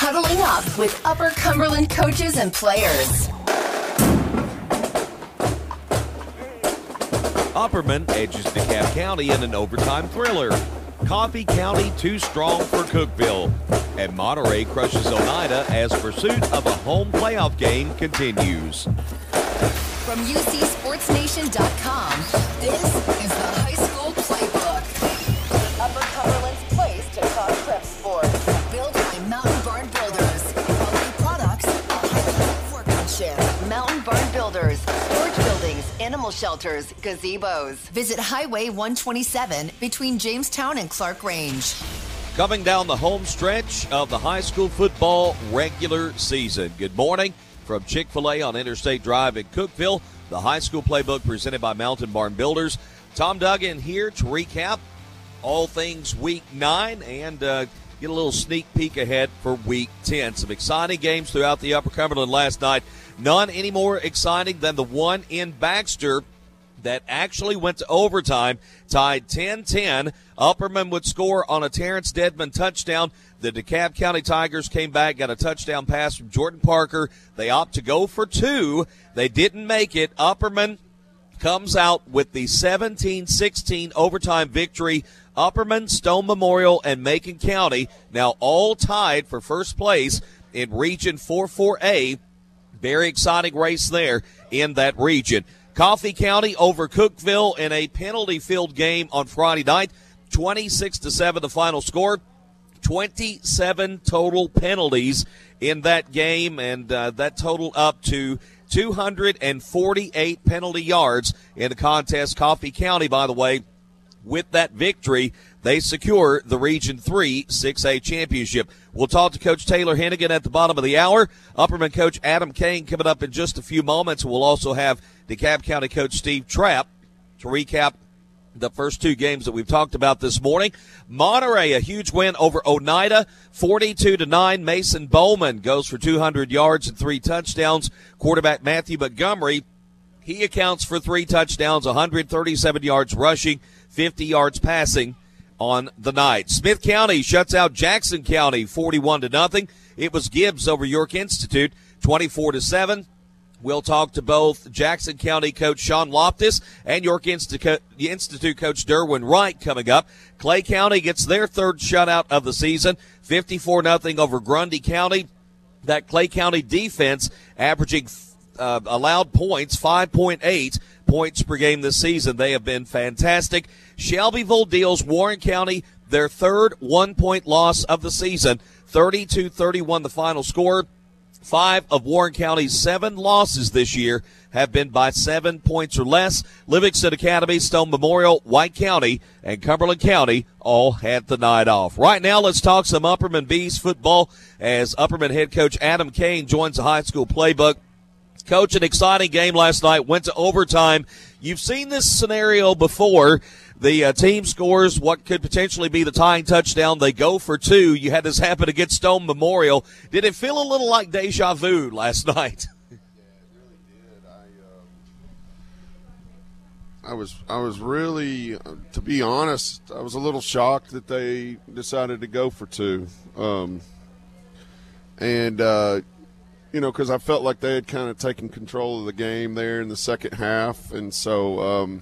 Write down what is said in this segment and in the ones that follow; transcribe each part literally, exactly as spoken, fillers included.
Huddling Up with Upper Cumberland coaches and players. Upperman edges DeKalb County in an overtime thriller. Coffee County too strong for Cookeville. And Monterey crushes Oneida as pursuit of a home playoff game continues. From U C Sports Nation dot com, this is the High School Playbook. Upper Cumberland's place to talk prep sports. Built by Mountain Barn Builders. Quality products, high workmanship. Mountain Barn Builders. Storage buildings, animal shelters, gazebos. Visit Highway one twenty-seven between Jamestown and Clark Range. Coming down the home stretch of the high school football regular season. Good morning from Chick-fil-A on Interstate Drive in Cookeville. The High School Playbook presented by Mountain Barn Builders. Tom Duggan here to recap all things week nine and uh, get a little sneak peek ahead for week ten. Some exciting games throughout the Upper Cumberland last night. None any more exciting than the one in Baxter that actually went to overtime, tied ten ten. Upperman would score on a Terrence Dedman touchdown. The DeKalb County Tigers came back, got a touchdown pass from Jordan Parker. They opt to go for two. They didn't make it. Upperman comes out with the seventeen sixteen overtime victory. Upperman, Stone Memorial, and Macon County now all tied for first place in Region four four A. Very exciting race there in that region. Coffee County over Cookeville in a penalty-filled game on Friday night. twenty-six to seven the final score. twenty-seven total penalties in that game, and uh, that totaled up to two hundred forty-eight penalty yards in the contest. Coffee County, by the way, with that victory, they secure the Region three six A championship. We'll talk to Coach Taylor Hennigan at the bottom of the hour. Upperman coach Adam Kane coming up in just a few moments. We'll also have DeKalb County coach Steve Trapp to recap the first two games that we've talked about this morning. Monterey, a huge win over Oneida, forty-two to nine. Mason Bowman goes for two hundred yards and three touchdowns. Quarterback Matthew Montgomery, he accounts for three touchdowns, one hundred thirty-seven yards rushing, fifty yards passing on the night. Smith County shuts out Jackson County forty-one to nothing. It was Gibbs over York Institute twenty-four to seven. We'll talk to both Jackson County coach Sean Loftus and York Institute coach Derwin Wright coming up. Clay County gets their third shutout of the season, fifty-four nothing over Grundy County. That Clay County defense averaging uh, allowed points, five point eight points per game this season. They have been fantastic. Shelbyville deals Warren County their third one-point loss of the season, thirty-two thirty-one the final score. Five of Warren County's seven losses this year have been by seven points or less. Livingston Academy, Stone Memorial, White County, and Cumberland County all had the night off. Right now, let's talk some Upperman Bees football as Upperman head coach Adam Kane joins the high school playbook. Coach, an exciting game last night, went to overtime. You've seen this scenario before. The uh, team scores what could potentially be the tying touchdown. They go for two. You had this happen against Stone Memorial. Did it feel a little like deja vu last night? Yeah, it really did. I, uh, I was, I was really, uh, to be honest, I was a little shocked that they decided to go for two. Um, and, uh, you know, because I felt like they had kind of taken control of the game there in the second half. And so, um,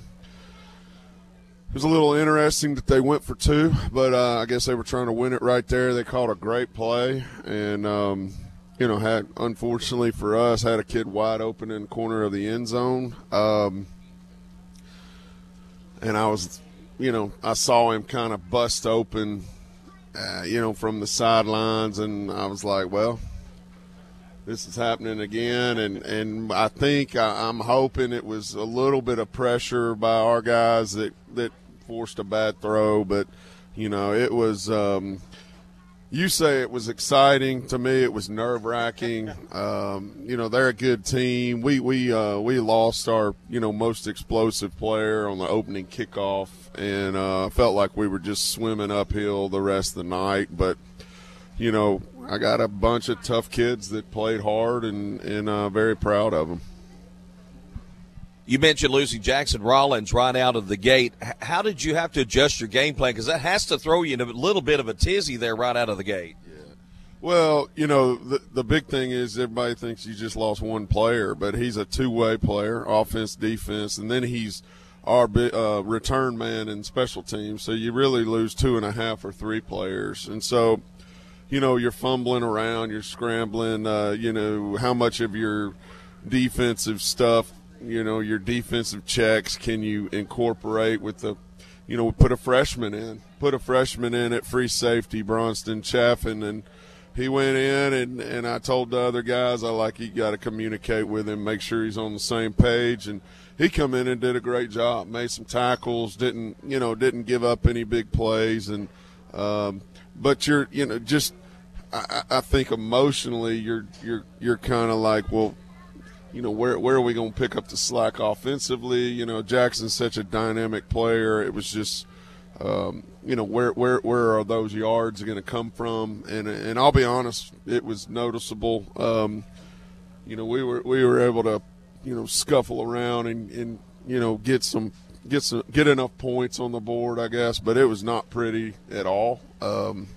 it was a little interesting that they went for two, but uh, I guess they were trying to win it right there. They called a great play, and um, you know, had unfortunately for us had a kid wide open in the corner of the end zone, um, and I was, you know, I saw him kind of bust open, uh, you know, from the sidelines, and I was like, well, this is happening again, and, and I think I, I'm hoping it was a little bit of pressure by our guys that, that forced a bad throw, but, you know, it was um, – you say it was exciting. To me, it was nerve-wracking. Um, you know, they're a good team. We we uh, we lost our, you know, most explosive player on the opening kickoff, and uh, felt like we were just swimming uphill the rest of the night, but – you know, I got a bunch of tough kids that played hard, and, and uh, very proud of them. You mentioned losing Jackson Rollins right out of the gate. How did you have to adjust your game plan? Because that has to throw you in a little bit of a tizzy there right out of the gate. Yeah. Well, you know, the the big thing is everybody thinks you just lost one player, but he's a two-way player, offense, defense, and then he's our uh, return man in special teams. So you really lose two and a half or three players. And so, you know, you're fumbling around, you're scrambling, uh, you know, how much of your defensive stuff, you know, your defensive checks can you incorporate with the, you know, put a freshman in, put a freshman in at free safety, Bronston Chaffin, and he went in, and, and I told the other guys, I like, you got to communicate with him, make sure he's on the same page. And he come in and did a great job, made some tackles, didn't, you know, didn't give up any big plays. And um, but you're, you know, just I, I think emotionally you're you're you're kind of like, well, you know, where where are we going to pick up the slack offensively? You know, Jackson's such a dynamic player. It was just. Um, you know, where where where are those yards going to come from? And and I'll be honest, it was noticeable. Um, you know, we were we were able to, you know, scuffle around and, and you know get some get some get enough points on the board, I guess. But it was not pretty at all. Um,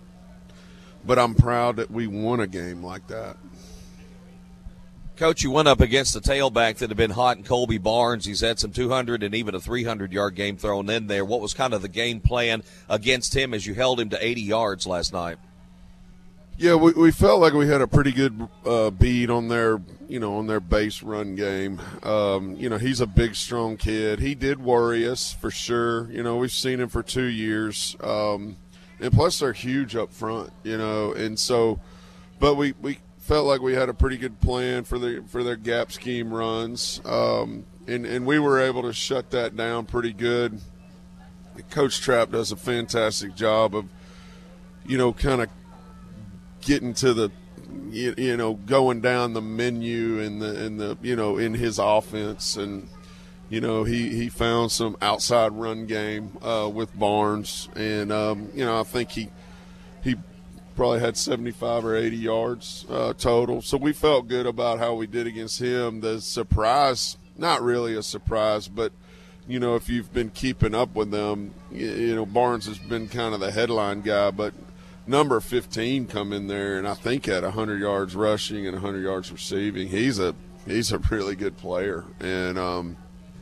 but I'm proud that we won a game like that. Coach, you went up against the tailback that had been hot in Colby Barnes. He's had some two hundred and even a three hundred yard game thrown in there. What was kind of the game plan against him as you held him to eighty yards last night? Yeah, we, we felt like we had a pretty good uh, beat on their, you know, on their base run game. Um, you know, he's a big, strong kid. He did worry us for sure. You know, we've seen him for two years. Um, and plus they're huge up front, you know, and so – but we, we – felt like we had a pretty good plan for the for their gap scheme runs, um, and and we were able to shut that down pretty good. Coach Trapp does a fantastic job of, you know, kind of getting to the, you, you know, going down the menu in the in the you know in his offense, and you know he he found some outside run game uh, with Barnes, and um, you know I think he he. probably had seventy-five or eighty yards uh, total. So we felt good about how we did against him. The surprise, not really a surprise, but, you know, if you've been keeping up with them, you, you know, Barnes has been kind of the headline guy, but number fifteen come in there and I think had one hundred yards rushing and one hundred yards receiving. He's a he's a really good player. And, um,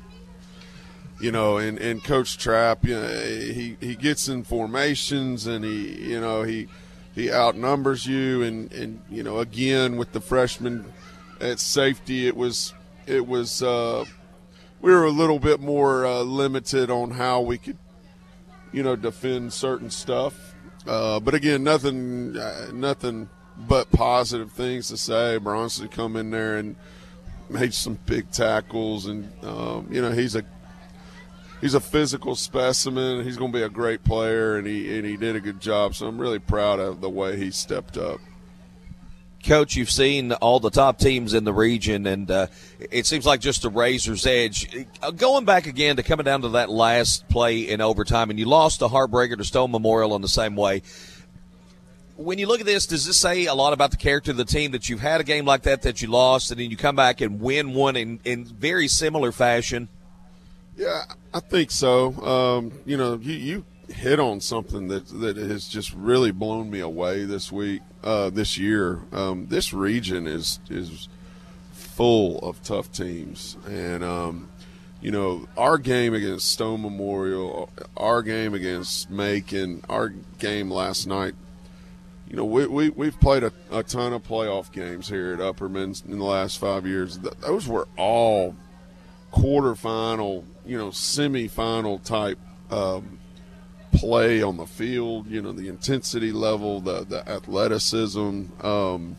you know, and, and Coach Trapp, you know, he, he gets in formations and he, you know, he – he outnumbers you, and, and you know, again with the freshman at safety, it was it was uh, we were a little bit more uh, limited on how we could, you know, defend certain stuff. Uh, but again, nothing uh, nothing but positive things to say. Bronson come in there and made some big tackles, and um, you know, he's a He's a physical specimen. He's going to be a great player, and he and he did a good job. So I'm really proud of the way he stepped up. Coach, you've seen all the top teams in the region, and uh, it seems like just a razor's edge. Going back again to coming down to that last play in overtime, and you lost a heartbreaker to Stone Memorial in the same way. When you look at this, does this say a lot about the character of the team that you've had a game like that that you lost, and then you come back and win one in, in very similar fashion? Yeah, I think so. Um, you know, you, you hit on something that that has just really blown me away this week, uh, this year. Um, this region is is full of tough teams, and um, you know, our game against Stone Memorial, our game against Macon, our game last night. You know, we, we we've played a, a ton of playoff games here at Upperman in the last five years. Those were all quarterfinal, you know, semifinal type um, play on the field. You know, the intensity level, the the athleticism, um,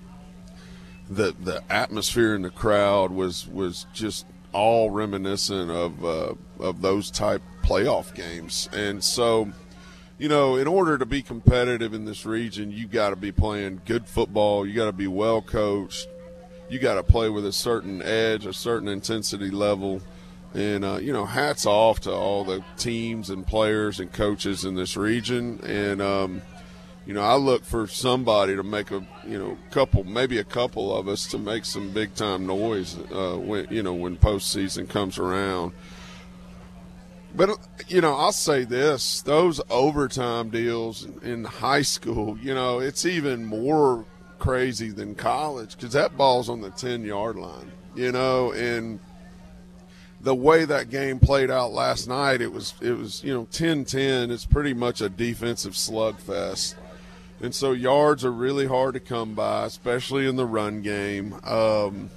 the the atmosphere in the crowd was was just all reminiscent of uh, of those type playoff games. And so, you know, in order to be competitive in this region, you got to be playing good football. You got to be well coached. You got to play with a certain edge, a certain intensity level. And, uh, you know, hats off to all the teams and players and coaches in this region. And, um, you know, I look for somebody to make a, you know, couple, maybe a couple of us to make some big-time noise, uh, when, you know, when postseason comes around. But, you know, I'll say this. Those overtime deals in high school, you know, it's even more crazy than college because that ball's on the ten-yard line, you know, and the way that game played out last night, it was, it was you know, ten ten. It's pretty much a defensive slugfest. And so yards are really hard to come by, especially in the run game. Um,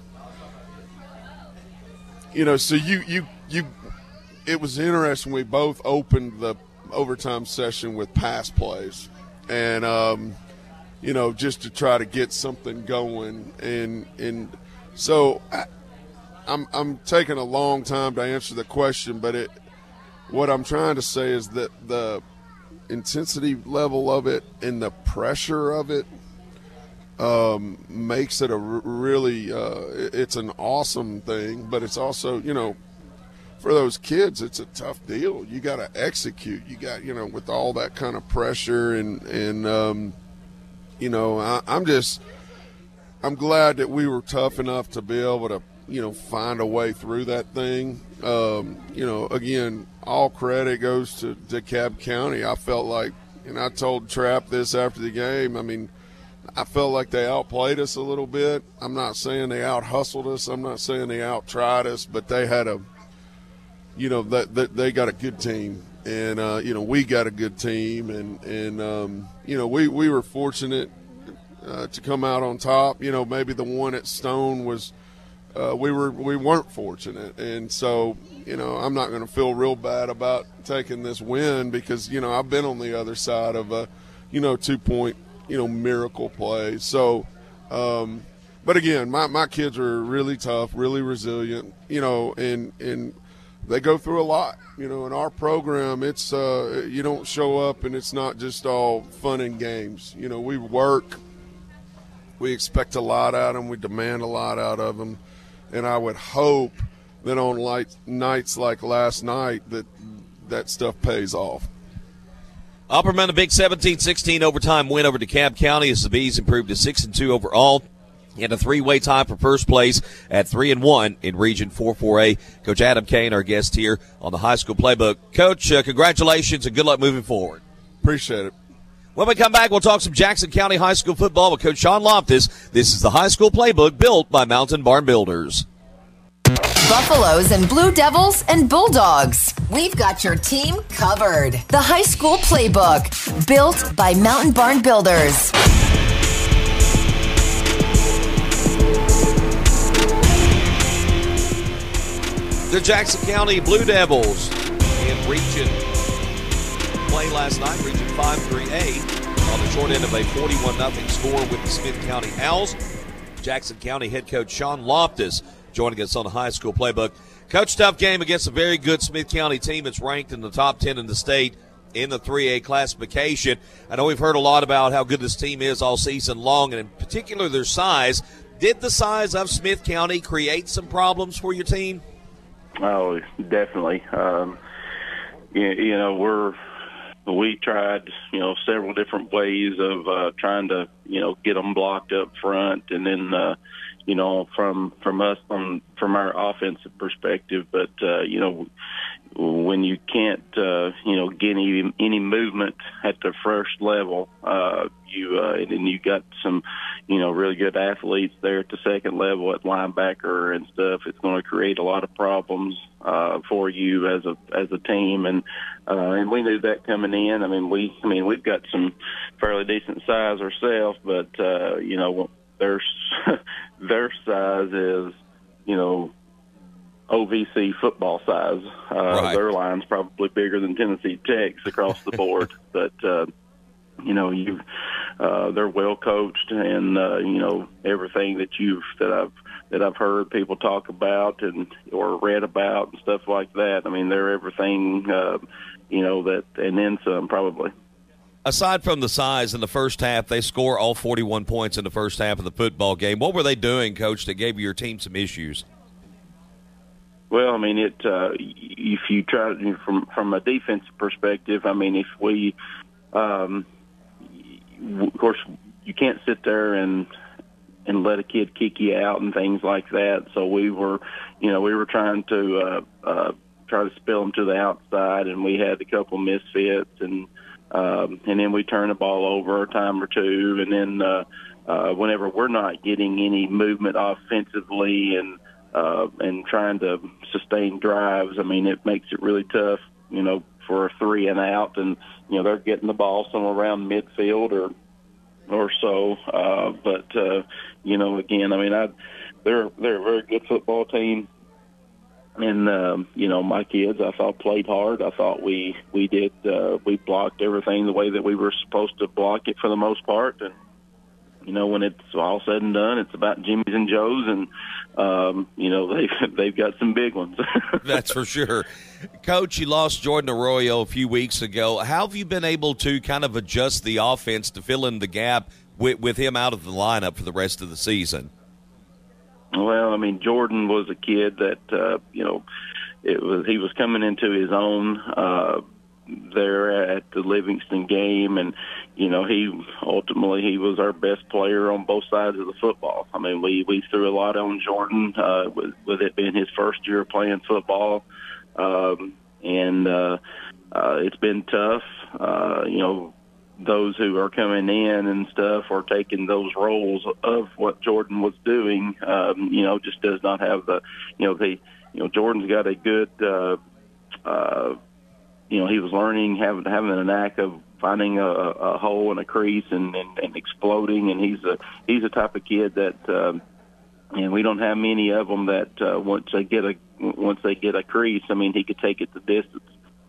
you know, so you, you, you – it was interesting. We both opened the overtime session with pass plays. And, um, you know, just to try to get something going. And and so I, I'm I'm taking a long time to answer the question, but it what I'm trying to say is that the intensity level of it and the pressure of it um, makes it a r- really uh, it's an awesome thing, but it's also, you know, for those kids, it's a tough deal. You got to execute. You got, you know, with all that kind of pressure and and um, you know, I, I'm just I'm glad that we were tough enough to be able to, you know, find a way through that thing. Um, you know, again, all credit goes to DeKalb County. I felt like, and I told Trapp this after the game, I mean, I felt like they outplayed us a little bit. I'm not saying they out-hustled us. I'm not saying they out-tried us, but they had a, you know, that, that they got a good team. And, uh, you know, we got a good team. And, and um, you know, we, we were fortunate uh, to come out on top. You know, maybe the one at Stone was uh, – we, were, we weren't fortunate. And so, you know, I'm not going to feel real bad about taking this win because, you know, I've been on the other side of a, you know, two-point, you know, miracle play. So, um, but again, my, my kids are really tough, really resilient, you know, and, and they go through a lot. You know, in our program, it's uh, you don't show up and it's not just all fun and games. You know, we work. We expect a lot out of them. We demand a lot out of them. And I would hope that on like nights like last night that that stuff pays off. Upperman, a big seventeen sixteen overtime win over DeKalb County as the Bees improved to six and two overall. In a three-way tie for first place at three and one in Region four four A. Coach Adam Kane, our guest here on the High School Playbook. Coach, uh, congratulations and good luck moving forward. Appreciate it. When we come back, we'll talk some Jackson County High School football with Coach Sean Loftus. This is the High School Playbook built by Mountain Barn Builders. Buffaloes and Blue Devils and Bulldogs. We've got your team covered. The High School Playbook built by Mountain Barn Builders. The Jackson County Blue Devils in Region play last night, Region five three A, on the short end of a forty-one nothing score with the Smith County Owls. Jackson County head coach Sean Loftus joining us on the High School Playbook. Coach, tough game against a very good Smith County team that's ranked in the top ten in the state in the three A classification. I know we've heard a lot about how good this team is all season long, and in particular their size. Did the size of Smith County create some problems for your team? Oh, definitely. Um, you, you know, we're we tried, you know, several different ways of uh, trying to, you know, get them blocked up front, and then, uh, you know, from from us from from our offensive perspective. But uh, you know, when you can't, uh, you know, get any any movement at the first level, uh, you uh, and then you got some, you know, really good athletes there at the second level at linebacker and stuff. It's going to create a lot of problems uh, for you as a as a team, and uh, and we knew that coming in. I mean, we I mean we've got some fairly decent size ourselves, but uh, you know, their their size is, you know, O V C football size. Uh, right. Their line's probably bigger than Tennessee Tech's across the board, but uh, you know, you uh, they're well coached, and uh, you know, everything that you've that I've that I've heard people talk about and or read about and stuff like that. I mean, they're everything, uh, you know, that and then some probably. Aside from the size in the first half, they score all forty-one points in the first half of the football game. What were they doing, Coach, that gave your team some issues? Well, I mean, it. Uh, if you try to, from from a defensive perspective, I mean, if we, um, of course, you can't sit there and and let a kid kick you out and things like that. So we were, you know, we were trying to uh, uh, try to spill them to the outside, and we had a couple misfits, and um, and then we turned the ball over a time or two, and then uh, uh, whenever we're not getting any movement offensively and uh, and trying to sustain drives, I mean, it makes it really tough, you know, for a three and out, and you know they're getting the ball somewhere around midfield or or so. Uh, but uh, you know, again, I mean, I they're they're a very good football team. And, um, you know, my kids, I thought, played hard. I thought we we did uh, we blocked everything the way that we were supposed to block it for the most part. And, you know, when it's all said and done, it's about Jimmy's and Joe's. And, um, you know, they've, they've got some big ones. That's for sure. Coach, you lost Jordan Arroyo a few weeks ago. How have you been able to kind of adjust the offense to fill in the gap with, with him out of the lineup for the rest of the season? Well, I mean, Jordan was a kid that, uh, you know, it was he was coming into his own uh, there at the Livingston game, and, you know, he ultimately he was our best player on both sides of the football. I mean, we, we threw a lot on Jordan uh, with, with it being his first year playing football, um, and uh, uh, it's been tough, uh, you know, those who are coming in and stuff are taking those roles of what Jordan was doing, um, you know, just does not have the, you know, the, you know, Jordan's got a good, uh, uh, you know, he was learning, having, having a knack of finding a, a hole and a crease and, and, and exploding. And he's a, he's a type of kid that, um, and we don't have many of them that, uh, once they get a, once they get a crease, I mean, he could take it the distance.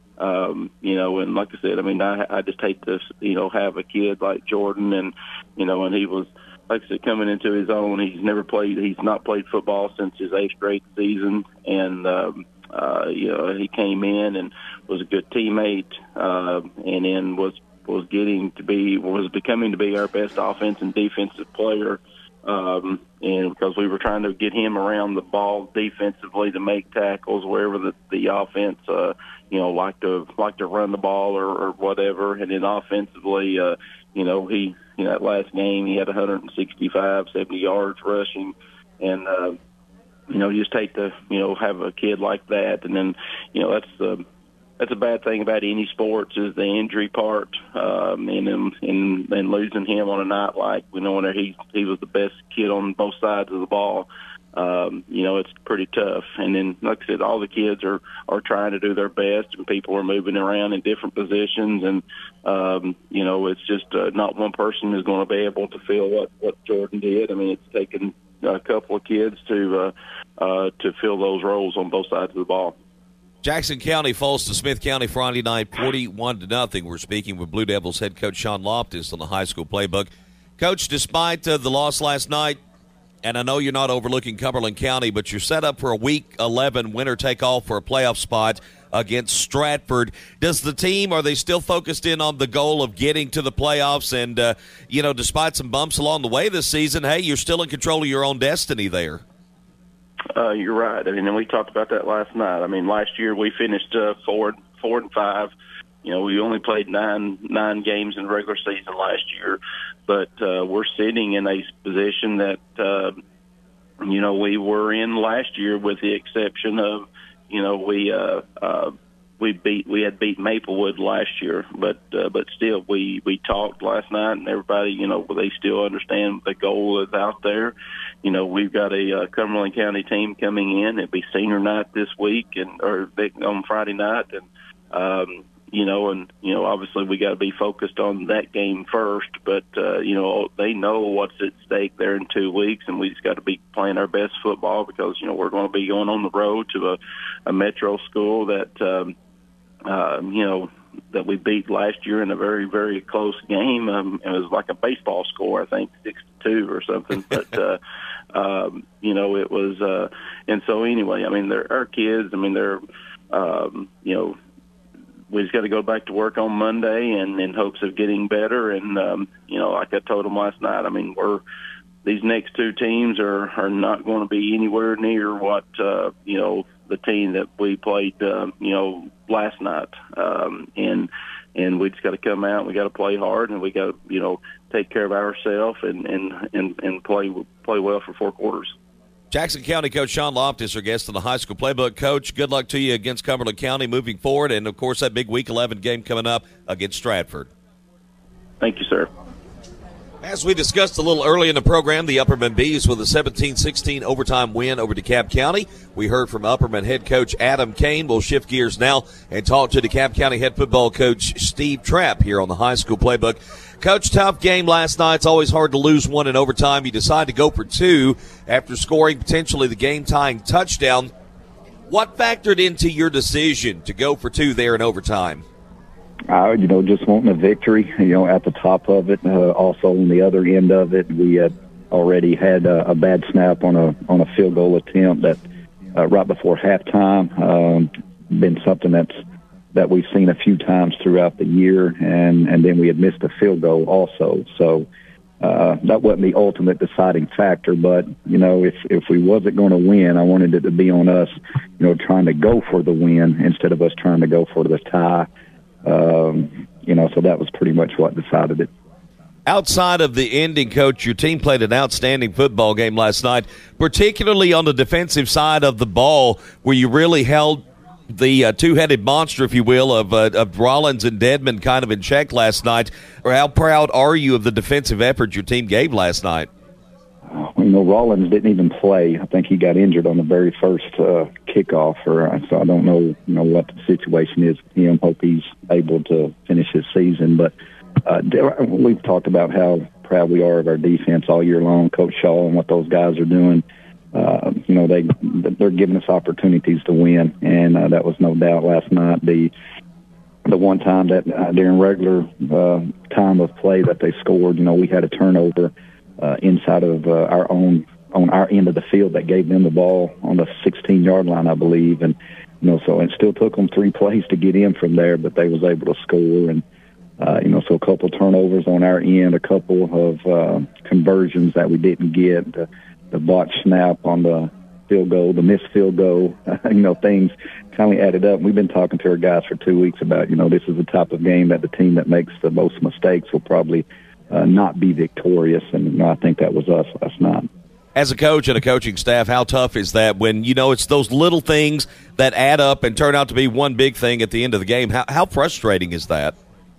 Um, you know, and like I said, I mean, I, I just hate to, you know, have a kid like Jordan, and, you know, and he was, like I said, coming into his own. He's never played, he's not played football since his eighth grade season. And, um, uh, you know, he came in and was a good teammate, uh, and then was, was getting to be, was becoming to be our best offense and defensive player. Um, and because we were trying to get him around the ball defensively to make tackles wherever the, the offense, uh, you know, like to like to run the ball or, or whatever. And then offensively, uh, you know, he, you know, that last game he had one sixty-five, seventy yards rushing, and uh, you know, you just hate to, you know, have a kid like that. And then, you know, that's the that's a bad thing about any sports is the injury part, um, and then and, and losing him on a night like we know when he he was the best kid on both sides of the ball. Um, you know, it's pretty tough. And then, like I said, all the kids are, are trying to do their best, and people are moving around in different positions. And, um, you know, it's just uh, not one person is going to be able to fill what, what Jordan did. I mean, it's taken a couple of kids to uh, uh, to fill those roles on both sides of the ball. Jackson County falls to Smith County Friday night, forty-one to nothing. We're speaking with Blue Devils head coach Sean Loftus on the high school playbook. Coach, despite uh, the loss last night, and I know you're not overlooking Cumberland County, but you're set up for a Week eleven winner-take-all for a playoff spot against Stratford. Does the team, are they still focused in on the goal of getting to the playoffs? And, uh, you know, despite some bumps along the way this season, hey, you're still in control of your own destiny there. Uh, you're right. I mean, and we talked about that last night. I mean, last year we finished uh, four, four and five. You know, we only played nine nine games in the regular season last year, but uh, we're sitting in a position that, uh, you know, we were in last year with the exception of, you know, we uh, uh, we beat we had beat Maplewood last year, but uh, but still we, we talked last night, and everybody, you know, they still understand the goal is out there. You know, we've got a uh, Cumberland County team coming in. It'll be senior night this week, and or on Friday night, and um, you know, and you know, obviously we got to be focused on that game first. But uh, you know, they know what's at stake there in two weeks, and we just got to be playing our best football because you know we're going to be going on the road to a, a metro school that um, uh, you know that we beat last year in a very very close game. Um, it was like a baseball score, I think, six to two or something. But uh, um, you know, it was, uh, and so anyway, I mean, they're our kids. I mean, they're um, you know. We just got to go back to work on Monday and in hopes of getting better. And, um, you know, like I told them last night, I mean, we're these next two teams are, are not going to be anywhere near what, uh, you know, the team that we played, um, you know, last night. Um, and and we just got to come out and we got to play hard and we got to, you know, take care of ourselves and, and, and, and play play well for four quarters. Jackson County Coach Sean Loftus, our guest on the High School Playbook. Coach, good luck to you against Cumberland County moving forward, and, of course, that big Week eleven game coming up against Stratford. Thank you, sir. As we discussed a little early in the program, the Upperman Bees with a seventeen sixteen overtime win over DeKalb County. We heard from Upperman head coach Adam Kane. We'll shift gears now and talk to DeKalb County head football coach Steve Trapp here on the High School Playbook. Coach, tough game last night. It's always hard to lose one in overtime. You decide to go for two after scoring potentially the game-tying touchdown. What factored into your decision to go for two there in overtime? Uh, you know, just wanting a victory, you know, at the top of it. Uh, also on the other end of it, we had already had a, a bad snap on a on a field goal attempt that uh, right before halftime. Um, been something that's that we've seen a few times throughout the year, and, and then we had missed a field goal also. So uh, that wasn't the ultimate deciding factor, but, you know, if, if we wasn't going to win, I wanted it to be on us, you know, trying to go for the win instead of us trying to go for the tie. Um, you know, so that was pretty much what decided it. Outside of the ending, Coach, your team played an outstanding football game last night, particularly on the defensive side of the ball, where you really held the uh, two-headed monster, if you will, of, uh, of Rollins and Dedmon kind of in check last night. Or how proud are you of the defensive effort your team gave last night? You know, Rollins didn't even play. I think he got injured on the very first uh, kickoff, or so I don't know, you know, what the situation is with him. Hope he's able to finish his season. But uh, we've talked about how proud we are of our defense all year long. Coach Shaw and what those guys are doing. Uh, you know, they they're giving us opportunities to win, and uh, that was no doubt last night. The the one time that uh, during regular uh, time of play that they scored, you know, we had a turnover uh, inside of uh, our own on our end of the field that gave them the ball on the sixteen-yard line, I believe, and you know, so it still took them three plays to get in from there, but they was able to score, and uh, you know, so a couple turnovers on our end, a couple of uh, conversions that we didn't get. Uh, the botch snap on the field goal, the missed field goal, you know, things kind of added up. We've been talking to our guys for two weeks about, you know, this is the type of game that the team that makes the most mistakes will probably uh, not be victorious, and you know, I think that was us last night. As a coach and a coaching staff, how tough is that when, you know, it's those little things that add up and turn out to be one big thing at the end of the game? How, how frustrating is that?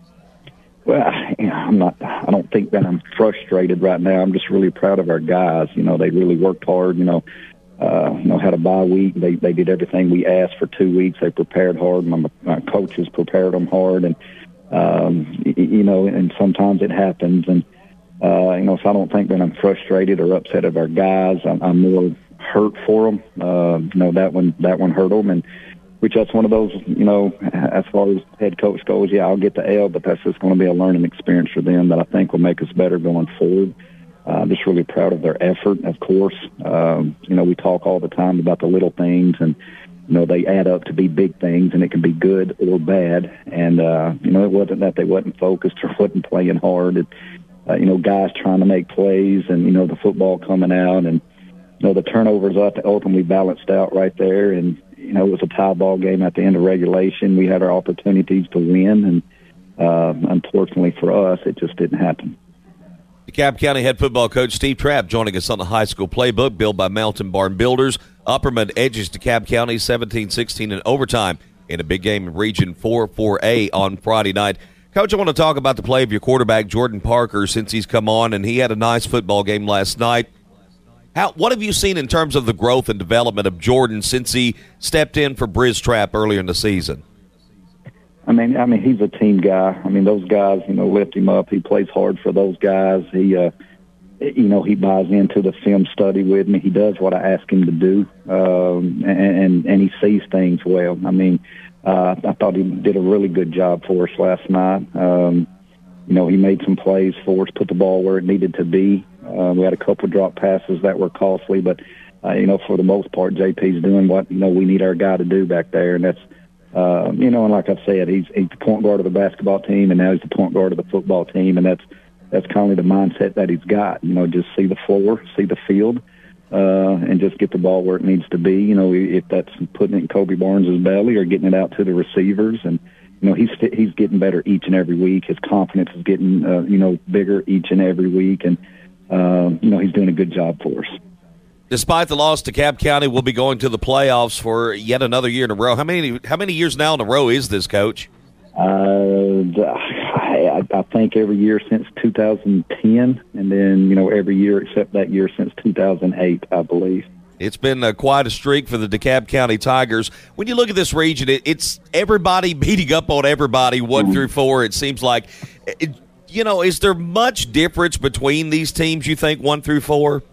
Well, you know, I'm not. I don't think that I'm frustrated right now. I'm just really proud of our guys. You know, they really worked hard. You know, uh, you know, had a bye week. They they did everything we asked for two weeks. They prepared hard. My, my coaches prepared them hard, and um, you, you know, and sometimes it happens. And uh, you know, so I don't think that I'm frustrated or upset of our guys. I'm, I'm more hurt for them. Uh, you know, that one that one hurt them, and. Which that's one of those, you know, as far as head coach goes, yeah, I'll get the L, but that's just going to be a learning experience for them that I think will make us better going forward. I'm uh, just really proud of their effort, of course. Um, you know, we talk all the time about the little things, and, you know, they add up to be big things, and it can be good or bad. And, uh, you know, it wasn't that they wasn't focused or wasn't playing hard. It, uh, you know, guys trying to make plays and, you know, the football coming out, and, you know, the turnovers ultimately balanced out right there. And, you know, it was a tie ball game at the end of regulation. We had our opportunities to win, and uh, unfortunately for us, it just didn't happen. DeKalb County head football coach Steve Trapp joining us on the High School Playbook, built by Mountain Barn Builders. Upperman edges DeKalb County seventeen sixteen in overtime in a big game in Region four four A on Friday night. Coach, I want to talk about the play of your quarterback, Jordan Parker, since he's come on, and he had a nice football game last night. How, what have you seen in terms of the growth and development of Jordan since he stepped in for Briz Trapp earlier in the season? I mean, I mean, he's a team guy. I mean, those guys, you know, lift him up. He plays hard for those guys. He, uh, you know, he buys into the film study with me. He does what I ask him to do, um, and and he sees things well. I mean, uh, I thought he did a really good job for us last night. Um, you know, he made some plays for us, put the ball where it needed to be. Uh, we had a couple of drop passes that were costly, but, uh, you know, for the most part, J P's doing what, you know, we need our guy to do back there. And that's, uh, you know, and like I've said, he's, he's the point guard of the basketball team, and now he's the point guard of the football team. And that's, that's kind of the mindset that he's got, you know, just see the floor, see the field, uh, and just get the ball where it needs to be. You know, if that's putting it in Kobe Barnes' belly or getting it out to the receivers. And, you know, he's, he's getting better each and every week. His confidence is getting, uh, you know, bigger each and every week. And, Uh, you know, he's doing a good job for us. Despite the loss, DeKalb County will be going to the playoffs for yet another year in a row. How many how many years now in a row is this, Coach? Uh, I, I think every year since two thousand ten, and then, you know, every year except that year since two thousand eight, I believe. It's been uh, quite a streak for the DeKalb County Tigers. When you look at this region, it, it's everybody beating up on everybody, one mm-hmm. through four. It seems like, it, you know, is there much difference between these teams, you think, one through four?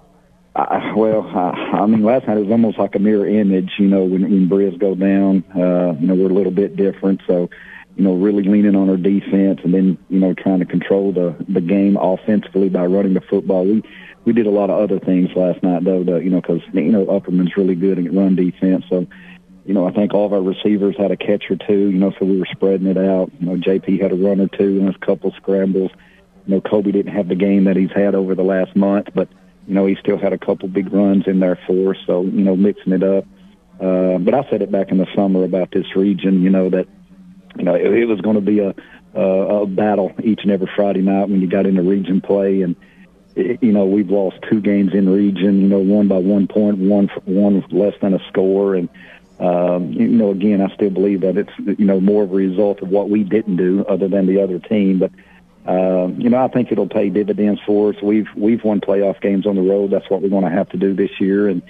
Uh, well, uh, I mean, last night it was almost like a mirror image, you know, when, when Briz go down, uh, you know, we're a little bit different. So, you know, really leaning on our defense and then, you know, trying to control the, the game offensively by running the football. We we did a lot of other things last night, though, to, you know, because, you know, Upperman's really good at run defense. So, you know, I think all of our receivers had a catch or two, you know, so we were spreading it out. You know, J P had a run or two and a couple scrambles. You know, Kobe didn't have the game that he's had over the last month, but, you know, he still had a couple big runs in there for us, so, you know, mixing it up. Uh, but I said it back in the summer about this region, you know, that, you know, it, it was going to be a, a, a battle each and every Friday night when you got into region play. And, it, you know, we've lost two games in region, you know, one by one point, one, one less than a score. And, um, you know, again, I still believe that it's, you know, more of a result of what we didn't do other than the other team. But, Uh, you know, I think it'll pay dividends for us. We've we've won playoff games on the road. That's what we're going to have to do this year. And,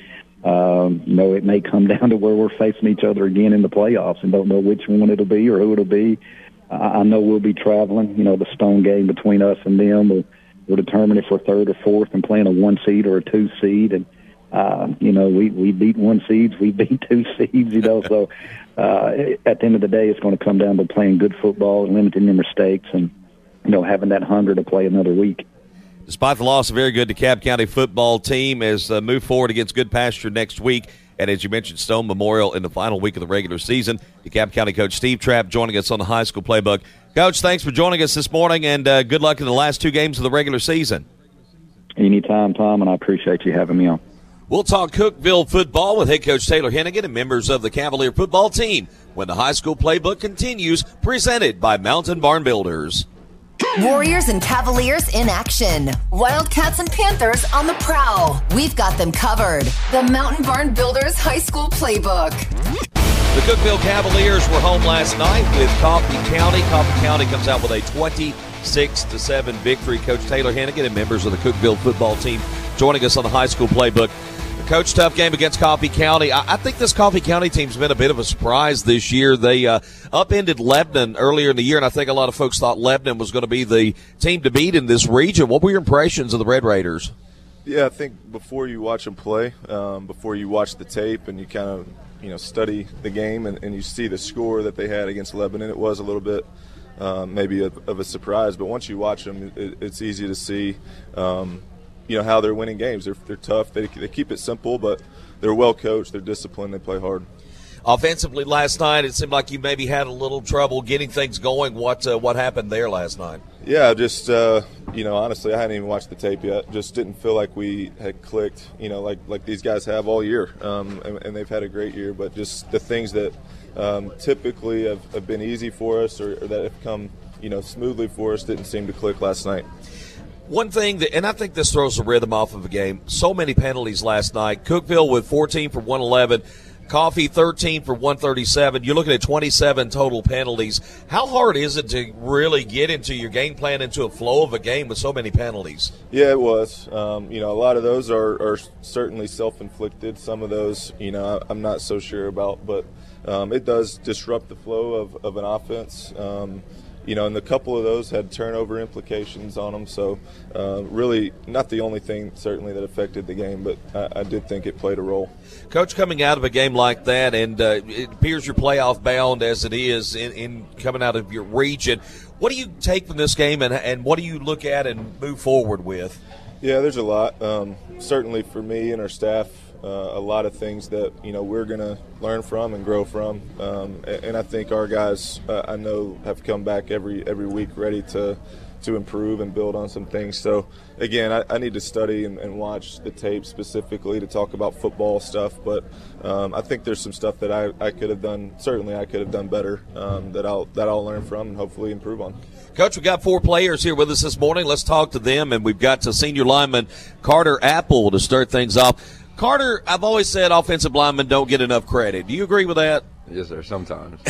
um, you know, it may come down to where we're facing each other again in the playoffs and don't know which one it'll be or who it'll be. I, I know we'll be traveling. You know, the stone game between us and them will, will determine if we're third or fourth and playing a one seed or a two seed. And, uh, you know, we, we beat one seeds, we beat two seeds, you know. So uh, at the end of the day, it's going to come down to playing good football and limiting your mistakes and, you know, having that hunger to play another week. Despite the loss, a very good DeKalb County football team has uh, moved forward against Good Pasture next week. And as you mentioned, Stone Memorial in the final week of the regular season. DeKalb County coach Steve Trapp joining us on the High School Playbook. Coach, thanks for joining us this morning, and uh, good luck in the last two games of the regular season. Anytime, Tom, and I appreciate you having me on. We'll talk Cookeville football with head coach Taylor Hennigan and members of the Cavalier football team when the High School Playbook continues, presented by Mountain Barn Builders. Warriors and Cavaliers in action. Wildcats and Panthers on the prowl. We've got them covered. The Mountain Barn Builders High School Playbook. The Cookeville Cavaliers were home last night with Coffee County. Coffee County comes out with a twenty-six to seven victory. Coach Taylor Hennigan and members of the Cookeville football team joining us on the High School Playbook. Coach, tough game against Coffee County. I, I think this Coffee County team's been a bit of a surprise this year. They uh, upended Lebanon earlier in the year, and I think a lot of folks thought Lebanon was going to be the team to beat in this region. What were your impressions of the Red Raiders? Yeah, I think before you watch them play, um, before you watch the tape and you kind of, you know, study the game and, and you see the score that they had against Lebanon, it was a little bit um, maybe a, of a surprise. But once you watch them, it, it's easy to see um, – you know, how they're winning games. They're, they're tough. They, they keep it simple, but they're well coached. They're disciplined. They play hard. Offensively last night, it seemed like you maybe had a little trouble getting things going. What uh, what happened there last night? Yeah, just, uh, you know, honestly, I hadn't even watched the tape yet. Just didn't feel like we had clicked, you know, like, like these guys have all year. Um, and, and they've had a great year. But just the things that um, typically have, have been easy for us or, or that have come, you know, smoothly for us didn't seem to click last night. One thing, that, and I think this throws the rhythm off of a game, so many penalties last night. Cookeville with fourteen for one eleven, Coffee thirteen for one thirty-seven. You're looking at twenty-seven total penalties. How hard is it to really get into your game plan, into a flow of a game with so many penalties? Yeah, it was. Um, you know, a lot of those are, are certainly self-inflicted. Some of those, you know, I'm not so sure about, but um, it does disrupt the flow of, of an offense. Um, You know, and a couple of those had turnover implications on them. So uh, really not the only thing certainly that affected the game, but I, I did think it played a role. Coach, coming out of a game like that, and uh, it appears you're playoff bound as it is in, in coming out of your region, what do you take from this game, and, and what do you look at and move forward with? Yeah, there's a lot. Um, certainly for me and our staff, Uh, a lot of things that, you know, we're going to learn from and grow from. Um, and, and I think our guys, uh, I know, have come back every every week ready to to improve and build on some things. So, again, I, I need to study and, and watch the tape specifically to talk about football stuff. But um, I think there's some stuff that I, I could have done, certainly I could have done better, um, that I'll that I'll learn from and hopefully improve on. Coach, we've got four players here with us this morning. Let's talk to them, and we've got to senior lineman Carter Apple to start things off. Carter, I've always said offensive linemen don't get enough credit. Do you agree with that? Yes, sir, sometimes.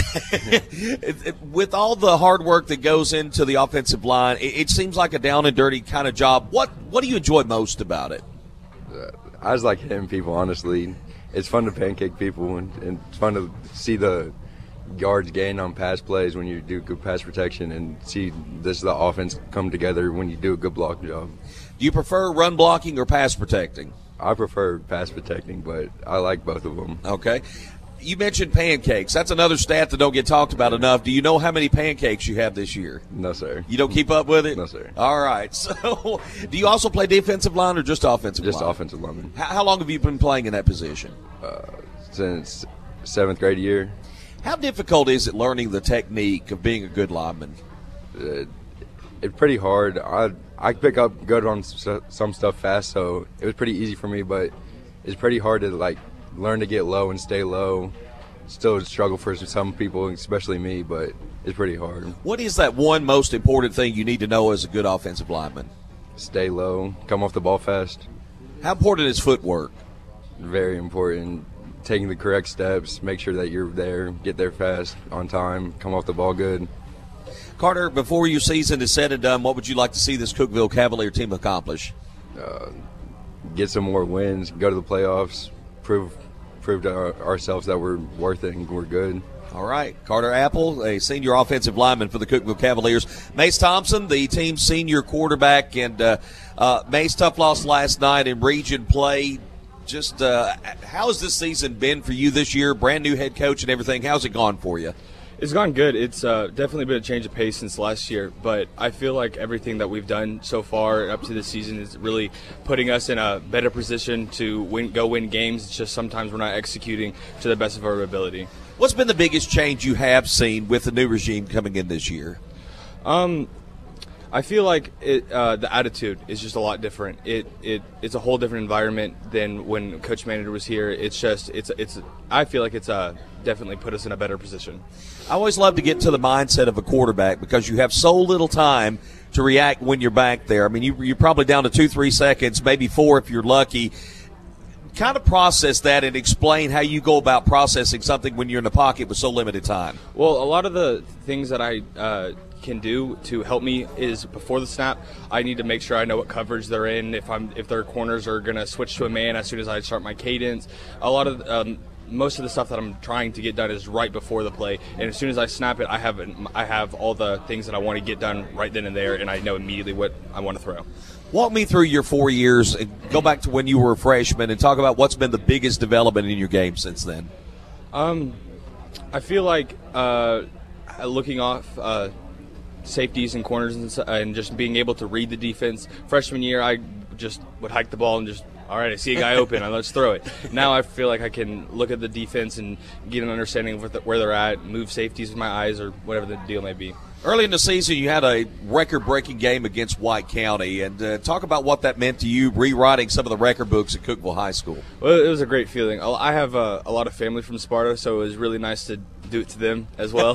it, it, with all the hard work that goes into the offensive line, it, it seems like a down and dirty kind of job. What What do you enjoy most about it? Uh, I just like hitting people, honestly. It's fun to pancake people, and, and it's fun to see the yards gained on pass plays when you do good pass protection, and see this the offense come together when you do a good block job. Do you prefer run blocking or pass protecting? I prefer pass protecting, but I like both of them. Okay. You mentioned pancakes. That's another stat that don't get talked about enough. Do you know how many pancakes you have this year? No, sir. You don't keep up with it? No, sir. All right. So do you also play defensive line or just offensive just line? Just offensive lineman. How, how long have you been playing in that position? Uh, since seventh grade year. How difficult is it learning the technique of being a good lineman? Uh, it's pretty hard. I I pick up good on some stuff fast, so it was pretty easy for me, but it's pretty hard to like learn to get low and stay low. Still a struggle for some people, especially me, but it's pretty hard. What is that one most important thing you need to know as a good offensive lineman? Stay low, come off the ball fast. How important is footwork? Very important. Taking the correct steps, make sure that you're there, get there fast, on time, come off the ball good. Carter, before your season is said and done, what would you like to see this Cookeville Cavalier team accomplish? Uh, get some more wins, go to the playoffs, prove prove to our, ourselves that we're worth it and we're good. All right. Carter Apple, a senior offensive lineman for the Cookeville Cavaliers. Mace Thompson, the team's senior quarterback. And uh, uh, Mace, tough loss last night in region play. Just uh, how has this season been for you this year? Brand new head coach and everything. How's it gone for you? It's gone good. It's uh, definitely been a change of pace since last year, but I feel like everything that we've done so far up to this season is really putting us in a better position to win, go win games. It's just sometimes we're not executing to the best of our ability. What's been the biggest change you have seen with the new regime coming in this year? Um, I feel like it, uh, the attitude is just a lot different. It it it's a whole different environment than when Coach Manager was here. It's just it's it's. I feel like it's uh, definitely put us in a better position. I always love to get to the mindset of a quarterback because you have so little time to react when you're back there. I mean, you, you're probably down to two, three seconds, maybe four if you're lucky. Kind of process that and explain how you go about processing something when you're in the pocket with so limited time. Well, a lot of the things that I uh, can do to help me is before the snap, I need to make sure I know what coverage they're in. If I'm if their corners are going to switch to a man as soon as I start my cadence. A lot of um, most of the stuff that I'm trying to get done is right before the play, and as soon as I snap it, I have I have all the things that I want to get done right then and there, and I know immediately what I want to throw. Walk me through your four years and go back to when you were a freshman and talk about what's been the biggest development in your game since then. Um, I feel like uh, looking off uh, safeties and corners and, and just being able to read the defense. Freshman year, I just would hike the ball and just, all right, I see a guy open, and let's throw it. Now I feel like I can look at the defense and get an understanding of what the, where they're at, move safeties with my eyes or whatever the deal may be. Early in the season, you had a record-breaking game against White County, and uh, talk about what that meant to you, rewriting some of the record books at Cookeville High School. Well, it was a great feeling. I have uh, a lot of family from Sparta, so it was really nice to do it to them as well.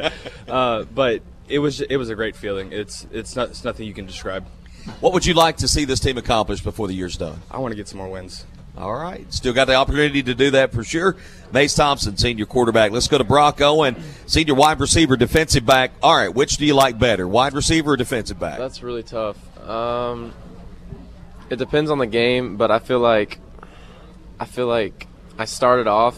uh, but it was it was a great feeling. It's it's not it's nothing you can describe. What would you like to see this team accomplish before the year's done? I want to get some more wins. All right. Still got the opportunity to do that for sure. Mace Thompson, senior quarterback. Let's go to Brock Owen, senior wide receiver, defensive back. All right, which do you like better, wide receiver or defensive back? That's really tough. Um, it depends on the game, but I feel like I feel like I started off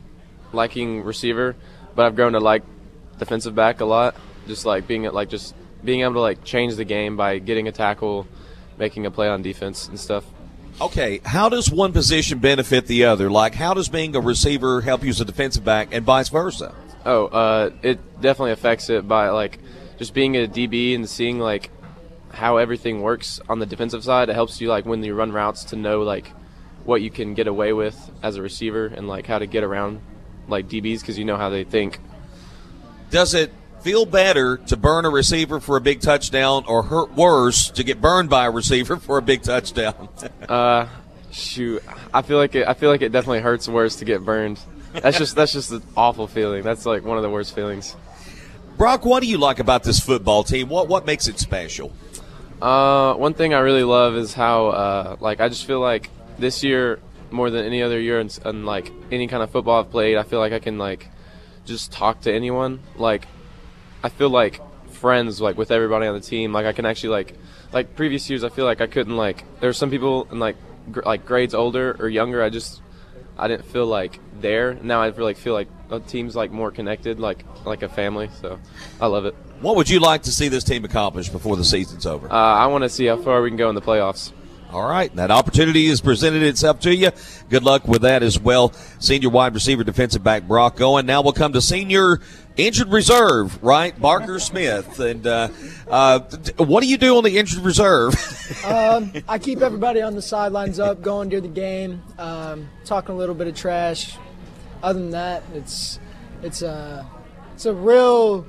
liking receiver, but I've grown to like defensive back a lot. Just like being like just being able to like change the game by getting a tackle, making a play on defense and stuff. Okay, how does one position benefit the other? Like, how does being a receiver help you as a defensive back and vice versa? Oh, uh, it definitely affects it by, like, just being a D B and seeing, like, how everything works on the defensive side. It helps you, like, when you run routes to know, like, what you can get away with as a receiver and, like, how to get around, like, D Bs because you know how they think. Does it feel better to burn a receiver for a big touchdown or hurt worse to get burned by a receiver for a big touchdown? uh, shoot, I feel like it. I feel like it definitely hurts worse to get burned. That's just that's just an awful feeling. That's like one of the worst feelings. Brock, what do you like about this football team? What what makes it special? Uh, one thing I really love is how uh, like I just feel like this year more than any other year, and, and like any kind of football I've played, I feel like I can like just talk to anyone. Like I feel like friends like with everybody on the team. Like I can actually like like previous years I feel like I couldn't like there were some people in like gr- like grades older or younger I just I didn't feel like there. Now I feel like feel like the team's like more connected, like like a family. So I love it. What would you like to see this team accomplish before the season's over? Uh, I want to see how far we can go in the playoffs. All right, that opportunity has presented itself to you. Good luck with that as well. Senior wide receiver, defensive back Brock Owen. Now we'll come to senior injured reserve, right? Barker Smith. And uh, uh, what do you do on the injured reserve? um, I keep everybody on the sidelines up, going near the game, um, talking a little bit of trash. Other than that, it's it's a it's a real.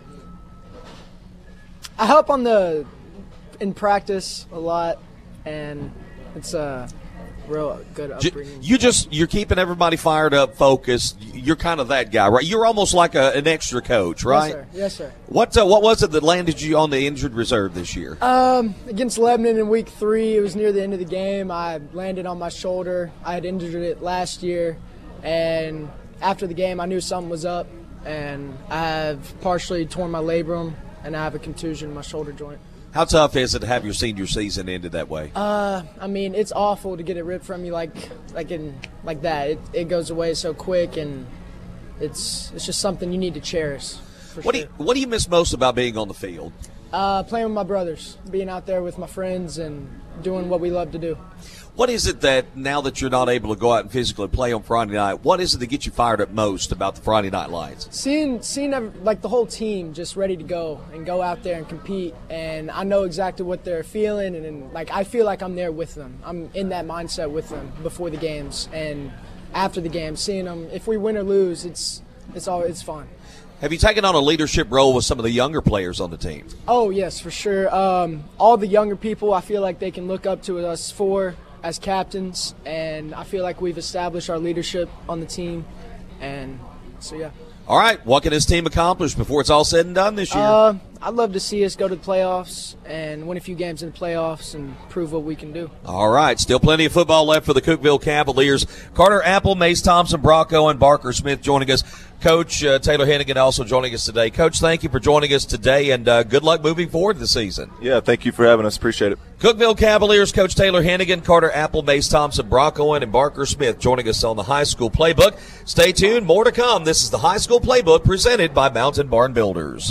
I help on the in practice a lot, and it's a real good upbringing. You just you're keeping everybody fired up, focused. You're kind of that guy, right? You're almost like a, an extra coach, right? Yes, sir. Yes, sir. What uh, what was it that landed you on the injured reserve this year? Um, against Lebanon in week three, it was near the end of the game. I landed on my shoulder. I had injured it last year, and after the game, I knew something was up, and I have partially torn my labrum, and I have a contusion in my shoulder joint. How tough is it to have your senior season ended that way? Uh, I mean, it's awful to get it ripped from you like like in like that. It it goes away so quick, and it's it's just something you need to cherish. For what sure. do you, what do you miss most about being on the field? Uh, playing with my brothers, being out there with my friends, and doing what we love to do. What is it that, now that you're not able to go out and physically play on Friday night, what is it that gets you fired up most about the Friday Night Lights? Seeing, seeing every, like the whole team just ready to go and go out there and compete, and I know exactly what they're feeling, and, and like I feel like I'm there with them. I'm in that mindset with them before the games and after the games, seeing them. If we win or lose, it's it's all it's fun. Have you taken on a leadership role with some of the younger players on the team? Oh yes, for sure. Um, all the younger people, I feel like they can look up to us for. As captains, and I feel like we've established our leadership on the team, and so yeah. All right, what can this team accomplish before it's all said and done this year? Uh, I'd love to see us go to the playoffs and win a few games in the playoffs and prove what we can do. All right, still plenty of football left for the Cookeville Cavaliers. Carter Apple, Mace Thompson, Brock Owen, Barker Smith joining us. Coach uh, Taylor Hennigan also joining us today. Coach, thank you for joining us today, and uh, good luck moving forward this season. Yeah, thank you for having us. Appreciate it. Cookeville Cavaliers Coach Taylor Hennigan, Carter Apple, Mace Thompson, Brock Owen, and Barker Smith joining us on the High School Playbook. Stay tuned, more to come. This is the High School Playbook presented by Mountain Barn Builders.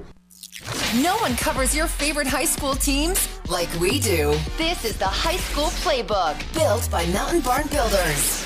No one covers your favorite high school teams like we do. This is the High School Playbook, built by Mountain Barn Builders.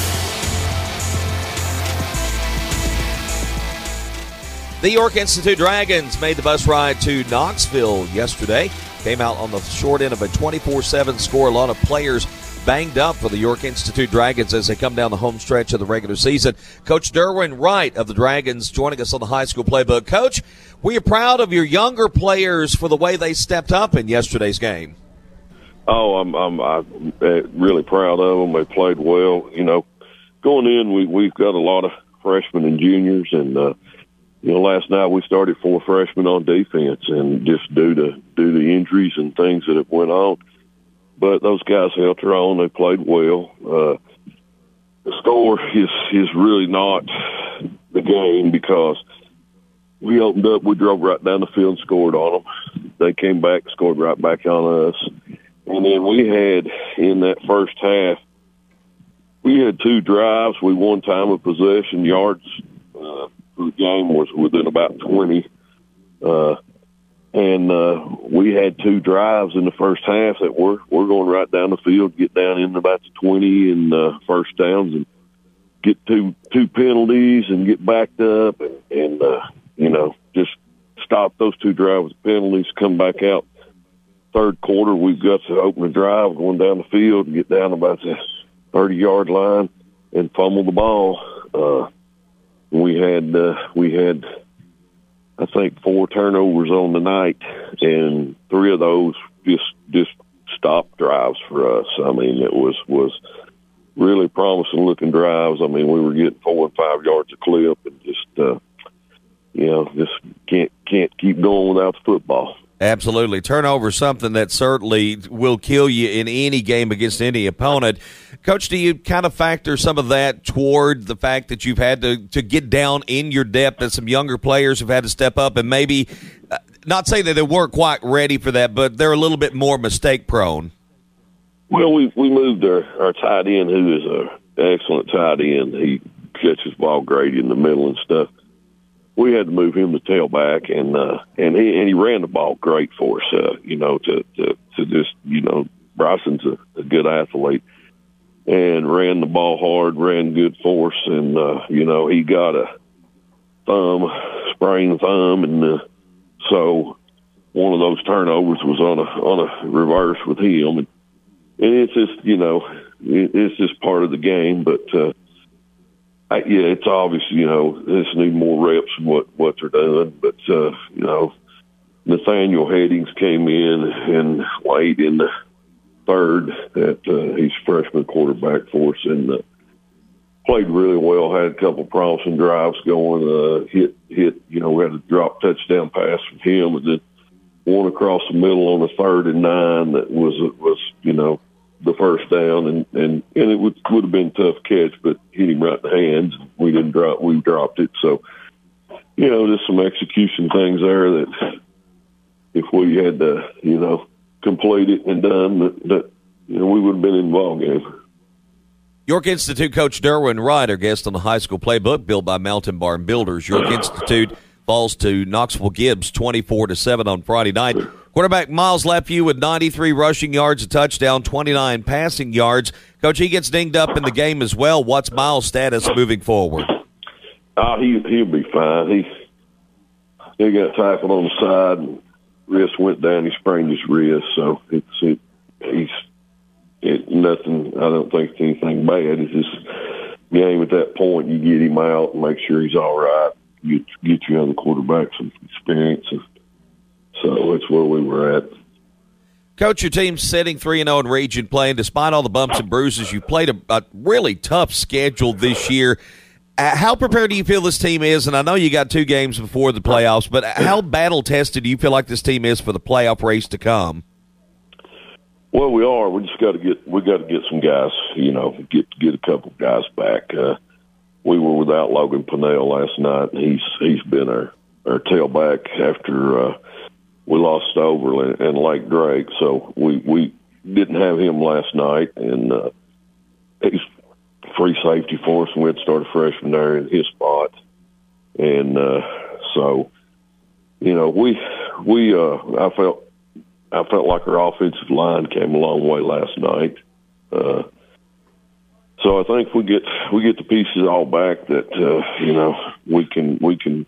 The York Institute Dragons made the bus ride to Knoxville yesterday. Came out on the short end of a twenty-four seven score. A lot of players banged up for the York Institute Dragons as they come down the home stretch of the regular season. Coach Derwin Wright of the Dragons joining us on the High School Playbook. Coach, were you proud of your younger players for the way they stepped up in yesterday's game? Oh, I'm, I'm, I'm really proud of them. They played well. You know, going in, we, we've got a lot of freshmen and juniors, and uh, you know, last night we started four freshmen on defense, and just due to due to injuries and things that have went on. But those guys held their own. They played well. Uh, the score is is really not the game because we opened up, we drove right down the field and scored on them. They came back, scored right back on us. And then we had, in that first half, we had two drives. We won time of possession. Yards uh, for the game was within about twenty. Uh, and uh, we had two drives in the first half that were, we're going right down the field, get down in about the twenty and uh, first downs and get two two penalties and get backed up and, and uh, you know, just stop those two drives with penalties, come back out. Third quarter, we've got to open the drive, going down the field, and get down about the thirty-yard line and fumble the ball. Uh, we had, uh, we had, I think, four turnovers on the night, and three of those just just stopped drives for us. I mean, it was was really promising-looking drives. I mean, we were getting four and five yards a clip, and just, uh, you know, just can't can't keep going without the football. Absolutely. Turnover is something that certainly will kill you in any game against any opponent. Coach, do you kind of factor some of that toward the fact that you've had to, to get down in your depth, that some younger players have had to step up and maybe, uh, not saying that they weren't quite ready for that, but they're a little bit more mistake prone? Well, we we moved our, our tight end, who is an excellent tight end. He catches ball great in the middle and stuff. We had to move him to tailback, and uh, and he and he ran the ball great for us. Uh, you know, to, to to just you know, Bryson's a, a good athlete, and ran the ball hard, ran good for us, and uh, you know, he got a thumb, sprained thumb, and uh, so one of those turnovers was on a on a reverse with him, and, and it's just you know, it, it's just part of the game, but. Uh, I, yeah, it's obvious, you know, they just need more reps in what, what they're doing. But, uh, you know, Nathaniel Headings came in and late in the third at uh, he's freshman quarterback for us and uh, played really well, had a couple promising drives going, uh, hit, hit, you know, we had a drop touchdown pass from him and then one across the middle on the third and nine that was, was you know, the first down, and, and, and it would would have been a tough catch, but hit him right in the hands. We didn't drop, we dropped it. So, you know, there's some execution things there that if we had, uh, you know, complete it and done, that, that you know, we would have been in the ball game. York Institute coach Derwin Wright, our guest on the High School Playbook, built by Mountain Barn Builders. York Institute falls to Knoxville Gibbs twenty-four to seven on Friday night. Quarterback Miles Lefew with ninety-three rushing yards, a touchdown, twenty-nine passing yards. Coach, he gets dinged up in the game as well. What's Miles' status moving forward? Oh, he, he'll be fine. He he got tackled on the side, and wrist went down. He sprained his wrist, so it's it, he's it, nothing. I don't think it's anything bad. It's just game at that point. You get him out and make sure he's all right. Get get your other quarterback some experience. And, so that's where we were at. Coach, your team's sitting three and oh in region play, and despite all the bumps and bruises, you played a, a really tough schedule this year. Uh, how prepared do you feel this team is? And I know you got two games before the playoffs, but how battle-tested do you feel like this team is for the playoff race to come? Well, we are. We just got to get we got to get some guys, you know, get get a couple guys back. Uh, we were without Logan Pinnell last night, and he's he's been our, our tailback after uh, – we lost to Overland and Lake Drake, so we, we didn't have him last night, and uh, he's free safety for us, and we had to start a freshman there in his spot. And uh, so, you know, we we uh, I felt I felt like our offensive line came a long way last night. Uh, so I think we get we get the pieces all back that uh, you know we can we can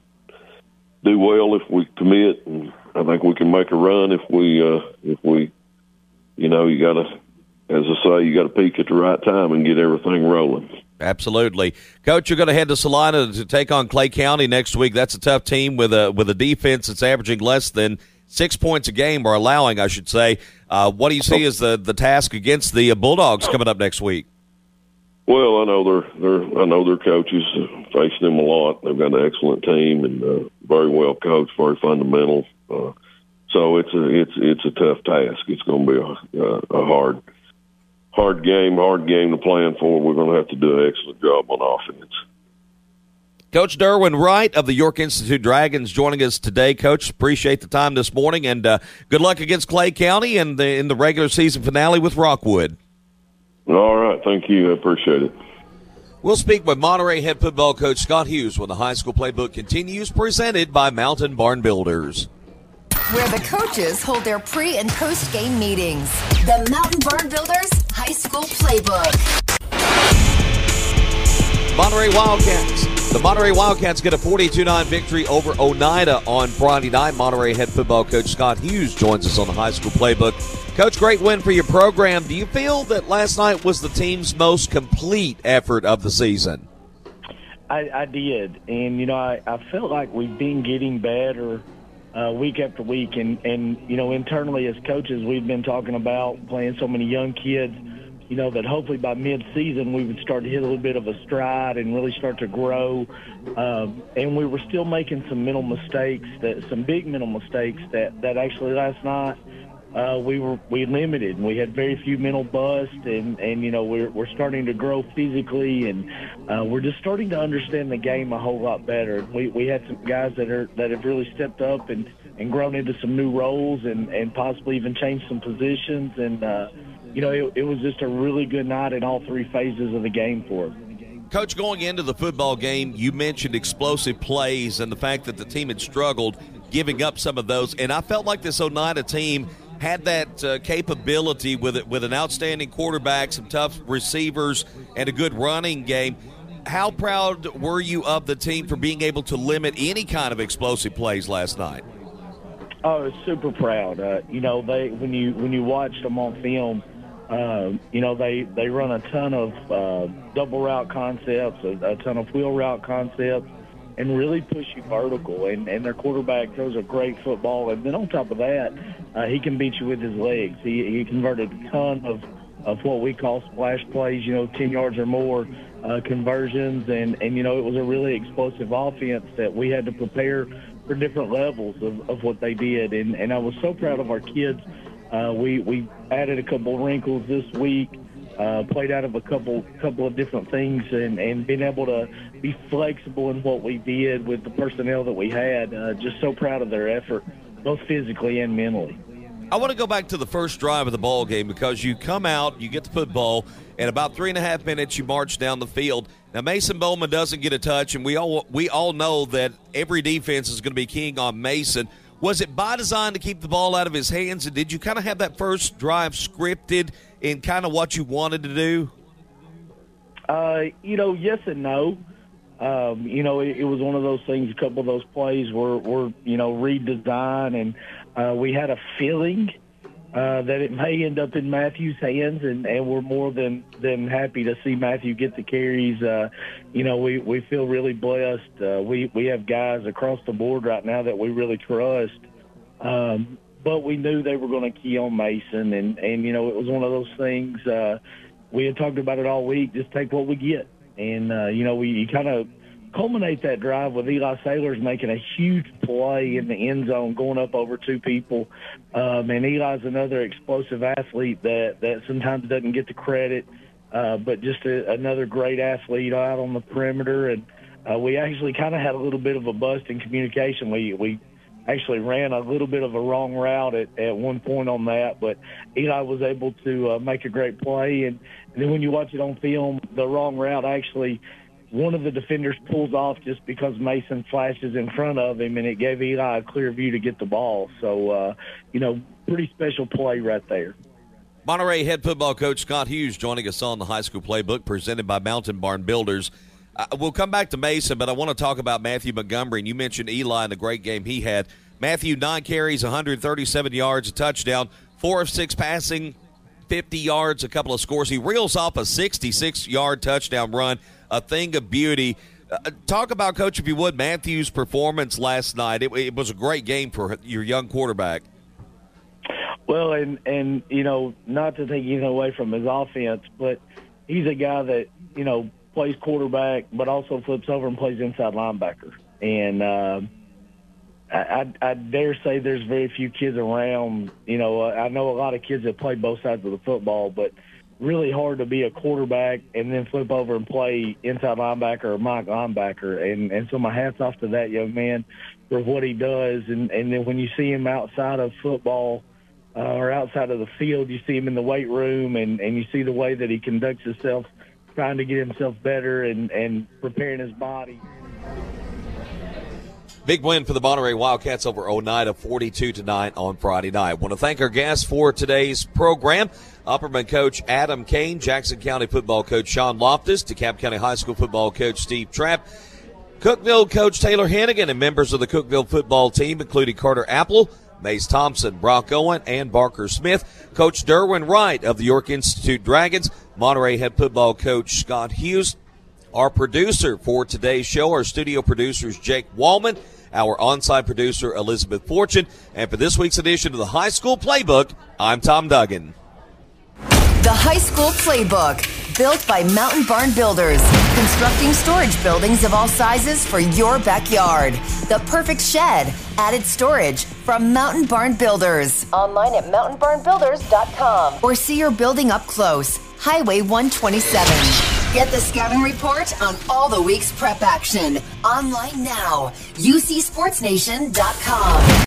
do well if we commit, and I think we can make a run if we, uh, if we, you know, you got to, as I say, you got to peak at the right time and get everything rolling. Absolutely. Coach, you're going to head to Salina to take on Clay County next week. That's a tough team with a with a defense that's averaging less than six points a game, or allowing, I should say. Uh, what do you see as the, the task against the Bulldogs coming up next week? Well, I know they're they're I know their coaches face them a lot. They've got an excellent team and uh, very well coached, very fundamental. Uh, so it's a it's it's a tough task. It's going to be a, a, a hard hard game, hard game to plan for. We're going to have to do an excellent job on offense. Coach Derwin Wright of the York Institute Dragons joining us today. Coach, appreciate the time this morning, and uh, good luck against Clay County and the, in the regular season finale with Rockwood. All right, thank you. I appreciate it. We'll speak with Monterey head football coach Scott Hughes when the High School Playbook continues, presented by Mountain Barn Builders. Where the coaches hold their pre- and post-game meetings. The Mountain Barn Builders High School Playbook. Monterey Wildcats. The Monterey Wildcats get a forty-two nine victory over Oneida on Friday night. Monterey head football coach Scott Hughes joins us on the High School Playbook. Coach, great win for your program. Do you feel that last night was the team's most complete effort of the season? I, I did. And, you know, I, I felt like we've been getting better uh, week after week. And, and, you know, internally as coaches, we've been talking about playing so many young kids, you know, that hopefully by mid-season we would start to hit a little bit of a stride and really start to grow. Um, and we were still making some mental mistakes, that some big mental mistakes that, that actually last night uh, we were we limited. We had very few mental busts, and, and you know, we're, we're starting to grow physically, and uh, we're just starting to understand the game a whole lot better. We, we had some guys that are that have really stepped up and, and grown into some new roles and, and possibly even changed some positions. And, uh, you know, it, it was just a really good night in all three phases of the game for us. Coach, going into the football game, you mentioned explosive plays and the fact that the team had struggled giving up some of those. And I felt like this Oneida team had that uh, capability with it, with an outstanding quarterback, some tough receivers, and a good running game. How proud were you of the team for being able to limit any kind of explosive plays last night? Oh, I was super proud. Uh, you know, they when you when you watched them on film, uh, you know they, they run a ton of uh, double route concepts, a, a ton of wheel route concepts, and really push you vertical. And, and their quarterback throws a great football. And then on top of that, uh, he can beat you with his legs. He, he converted a ton of, of what we call splash plays, you know, ten yards or more uh, conversions. And, and, you know, it was a really explosive offense that we had to prepare for different levels of, of what they did. And, and I was so proud of our kids. Uh, we, we added a couple of wrinkles this week. Uh, played out of a couple couple of different things, and, and being able to be flexible in what we did with the personnel that we had. Uh, just so proud of their effort, both physically and mentally. I want to go back to the first drive of the ball game, because you come out, you get the football, and about three and a half minutes you march down the field. Now Mason Bowman doesn't get a touch, and we all we all know that every defense is going to be keying on Mason. Was it by design to keep the ball out of his hands, and did you kind of have that first drive scripted in kind of what you wanted to do? Uh, you know, yes and no. Um, you know, it, it was one of those things. A couple of those plays were, were you know, redesigned, and uh, we had a feeling uh, that it may end up in Matthew's hands, and, and we're more than, than happy to see Matthew get the carries. Uh, you know, we, we feel really blessed. Uh, we, we have guys across the board right now that we really trust. Um, but we knew they were going to key on Mason, and, and, you know, it was one of those things. Uh, we had talked about it all week, just take what we get. And, uh, you know, we kind of culminate that drive with Eli Sailors making a huge play in the end zone, going up over two people. Um, and Eli's another explosive athlete that, that sometimes doesn't get the credit, uh, but just a, another great athlete out on the perimeter. And uh, we actually kind of had a little bit of a bust in communication. We, we actually ran a little bit of a wrong route at, at one point on that, but Eli was able to uh, make a great play. And, and then when you watch it on film, the wrong route actually – one of the defenders pulls off just because Mason flashes in front of him, and it gave Eli a clear view to get the ball. So, uh, you know, pretty special play right there. Monterey head football coach Scott Hughes joining us on the High School Playbook presented by Mountain Barn Builders. Uh, we'll come back to Mason, but I want to talk about Matthew Montgomery. And you mentioned Eli and the great game he had. Matthew, nine carries, one hundred thirty-seven yards, a touchdown, four of six passing, fifty yards, a couple of scores. He reels off a sixty-six-yard touchdown run. A thing of beauty. Uh, talk about, Coach, if you would, Matthew's performance last night. It, it was a great game for your young quarterback. Well, and, and, you know, not to take anything away from his offense, but he's a guy that, you know, plays quarterback but also flips over and plays inside linebacker. And uh, I, I dare say there's very few kids around. You know, I know a lot of kids that play both sides of the football, but really hard to be a quarterback and then flip over and play inside linebacker or mock linebacker. And, and so my hat's off to that young man for what he does. And, and then when you see him outside of football uh, or outside of the field, you see him in the weight room, and, and you see the way that he conducts himself, trying to get himself better and, and preparing his body. Big win for the Monterey Wildcats over Oneida, forty-two to nine on Friday night. I want to thank our guests for today's program. Upperman coach Adam Kane, Jackson County football coach Sean Loftus, DeKalb County High School football coach Steve Trapp, Cookeville coach Taylor Hennigan, and members of the Cookeville football team, including Carter Apple, Mace Thompson, Brock Owen, and Barker Smith. Coach Derwin Wright of the York Institute Dragons, Monterey head football coach Scott Hughes. Our producer for today's show, our studio producers Jake Wallman, our on-site producer Elizabeth Fortune, and for this week's edition of the High School Playbook, I'm Tom Duggan. The High School Playbook, built by Mountain Barn Builders, constructing storage buildings of all sizes for your backyard. The perfect shed, added storage from Mountain Barn Builders. Online at mountain barn builders dot com or see your building up close. Highway one twenty-seven. Get the scouting report on all the week's prep action. Online now. U C sports nation dot com.